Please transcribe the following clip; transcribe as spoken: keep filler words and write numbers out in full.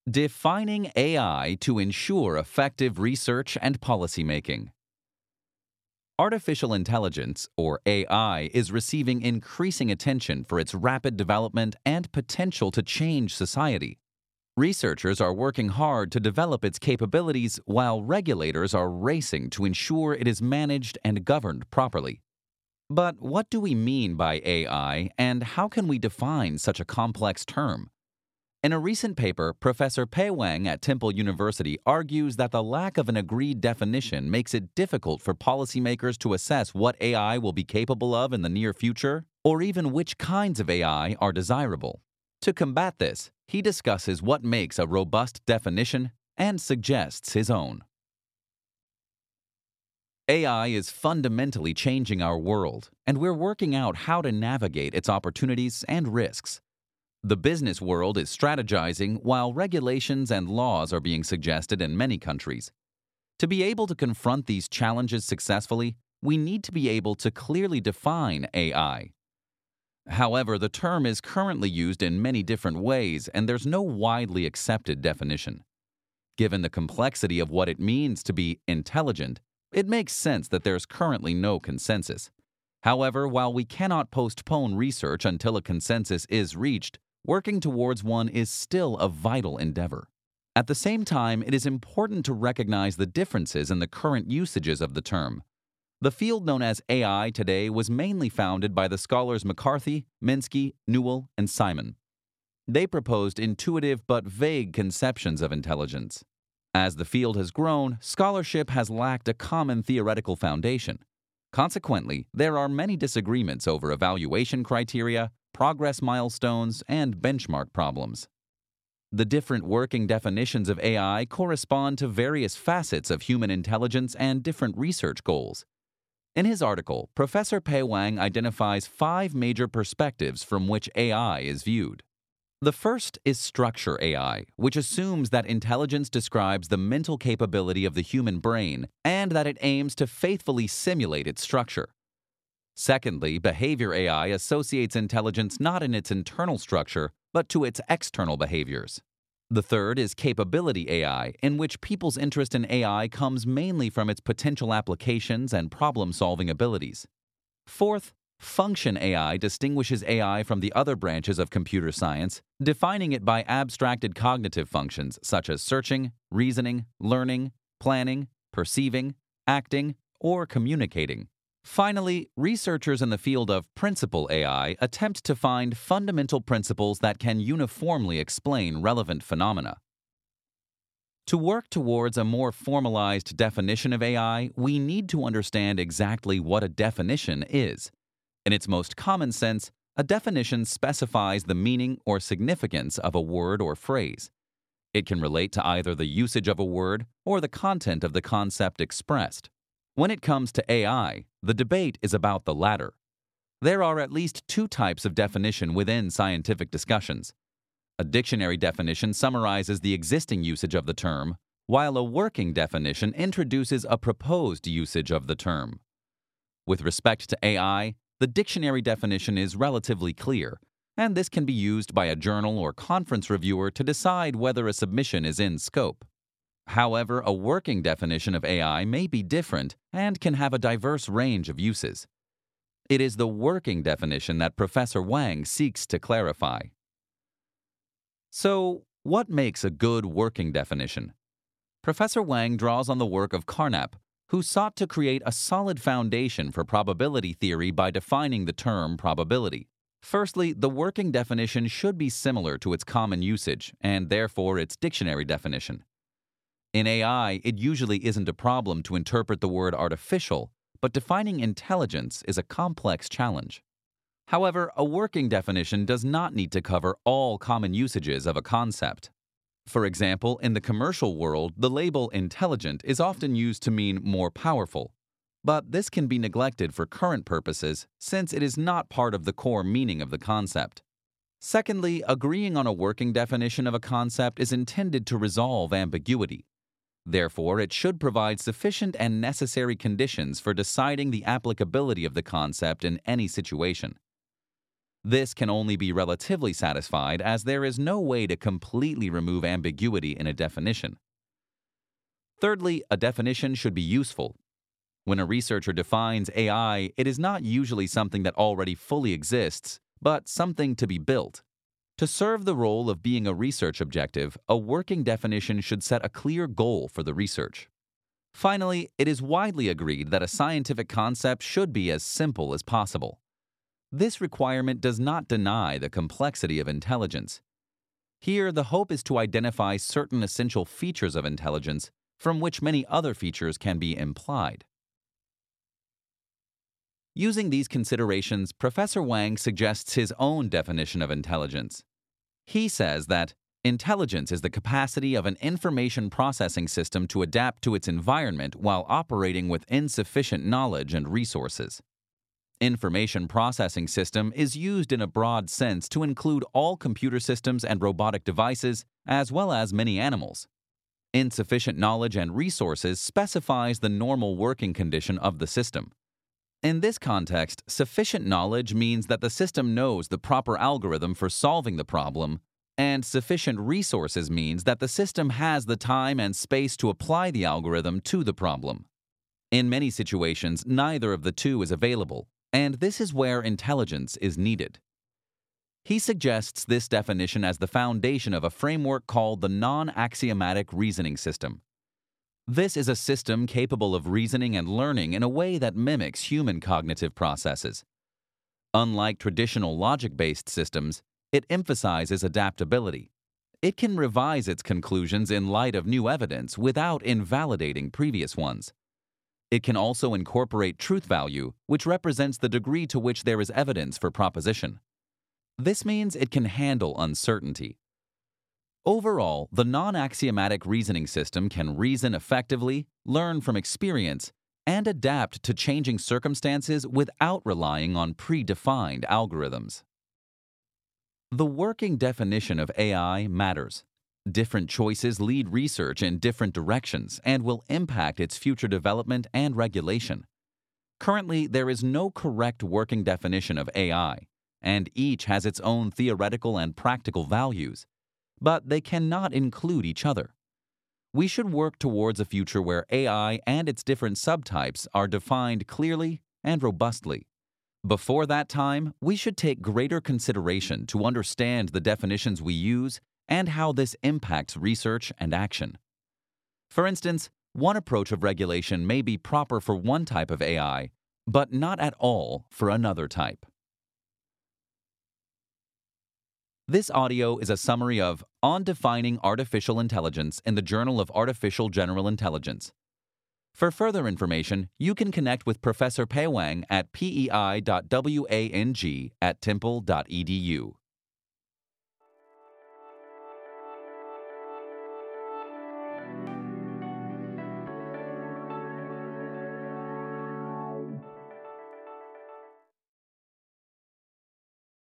Defining A I to ensure effective research and policymaking. Artificial intelligence, or A I, is receiving increasing attention for its rapid development and potential to change society. Researchers are working hard to develop its capabilities while regulators are racing to ensure it is managed and governed properly. But what do we mean by A I, and how can we define such a complex term? In a recent paper, Professor Pei Wang at Temple University argues that the lack of an agreed definition makes it difficult for policymakers to assess what A I will be capable of in the near future, or even which kinds of A I are desirable. To combat this, he discusses what makes a robust definition and suggests his own. A I is fundamentally changing our world, and we're working out how to navigate its opportunities and risks. The business world is strategizing while regulations and laws are being suggested in many countries. To be able to confront these challenges successfully, we need to be able to clearly define A I. However, the term is currently used in many different ways, and there's no widely accepted definition. Given the complexity of what it means to be intelligent, it makes sense that there's currently no consensus. However, while we cannot postpone research until a consensus is reached, working towards one is still a vital endeavor. At the same time, it is important to recognize the differences in the current usages of the term. The field known as A I today was mainly founded by the scholars McCarthy, Minsky, Newell, and Simon. They proposed intuitive but vague conceptions of intelligence. As the field has grown, scholarship has lacked a common theoretical foundation. Consequently, there are many disagreements over evaluation criteria, progress milestones, and benchmark problems. The different working definitions of A I correspond to various facets of human intelligence and different research goals. In his article, Professor Pei Wang identifies five major perspectives from which A I is viewed. The first is structure A I, which assumes that intelligence describes the mental capability of the human brain and that it aims to faithfully simulate its structure. Secondly, behavior A I associates intelligence not in its internal structure, but to its external behaviors. The third is capability A I, in which people's interest in A I comes mainly from its potential applications and problem-solving abilities. Fourth, function A I distinguishes A I from the other branches of computer science, defining it by abstracted cognitive functions such as searching, reasoning, learning, planning, perceiving, acting, or communicating. Finally, researchers in the field of principle A I attempt to find fundamental principles that can uniformly explain relevant phenomena. To work towards a more formalized definition of A I, we need to understand exactly what a definition is. In its most common sense, a definition specifies the meaning or significance of a word or phrase. It can relate to either the usage of a word or the content of the concept expressed. When it comes to A I, the debate is about the latter. There are at least two types of definition within scientific discussions. A dictionary definition summarizes the existing usage of the term, while a working definition introduces a proposed usage of the term. With respect to A I, the dictionary definition is relatively clear, and this can be used by a journal or conference reviewer to decide whether a submission is in scope. However, a working definition of A I may be different and can have a diverse range of uses. It is the working definition that Professor Wang seeks to clarify. So, what makes a good working definition? Professor Wang draws on the work of Carnap, who sought to create a solid foundation for probability theory by defining the term probability. Firstly, the working definition should be similar to its common usage, and therefore its dictionary definition. In A I, it usually isn't a problem to interpret the word artificial, but defining intelligence is a complex challenge. However, a working definition does not need to cover all common usages of a concept. For example, in the commercial world, the label intelligent is often used to mean more powerful. But this can be neglected for current purposes since it is not part of the core meaning of the concept. Secondly, agreeing on a working definition of a concept is intended to resolve ambiguity. Therefore, it should provide sufficient and necessary conditions for deciding the applicability of the concept in any situation. This can only be relatively satisfied as there is no way to completely remove ambiguity in a definition. Thirdly, a definition should be useful. When a researcher defines A I, it is not usually something that already fully exists, but something to be built. To serve the role of being a research objective, a working definition should set a clear goal for the research. Finally, it is widely agreed that a scientific concept should be as simple as possible. This requirement does not deny the complexity of intelligence. Here, the hope is to identify certain essential features of intelligence from which many other features can be implied. Using these considerations, Professor Wang suggests his own definition of intelligence. He says that intelligence is the capacity of an information processing system to adapt to its environment while operating with insufficient knowledge and resources. Information processing system is used in a broad sense to include all computer systems and robotic devices, as well as many animals. Insufficient knowledge and resources specifies the normal working condition of the system. In this context, sufficient knowledge means that the system knows the proper algorithm for solving the problem, and sufficient resources means that the system has the time and space to apply the algorithm to the problem. In many situations, neither of the two is available, and this is where intelligence is needed. He suggests this definition as the foundation of a framework called the non-axiomatic reasoning system. This is a system capable of reasoning and learning in a way that mimics human cognitive processes. Unlike traditional logic-based systems, it emphasizes adaptability. It can revise its conclusions in light of new evidence without invalidating previous ones. It can also incorporate truth value, which represents the degree to which there is evidence for proposition. This means it can handle uncertainty. Overall, the non-axiomatic reasoning system can reason effectively, learn from experience, and adapt to changing circumstances without relying on predefined algorithms. The working definition of A I matters. Different choices lead research in different directions and will impact its future development and regulation. Currently, there is no correct working definition of A I, and each has its own theoretical and practical values, but they cannot include each other. We should work towards a future where A I and its different subtypes are defined clearly and robustly. Before that time, we should take greater consideration to understand the definitions we use and how this impacts research and action. For instance, one approach of regulation may be proper for one type of A I, but not at all for another type. This audio is a summary of On Defining Artificial Intelligence in the Journal of Artificial General Intelligence. For further information, you can connect with Professor Pei Wang at pei dot wang at temple dot e d u.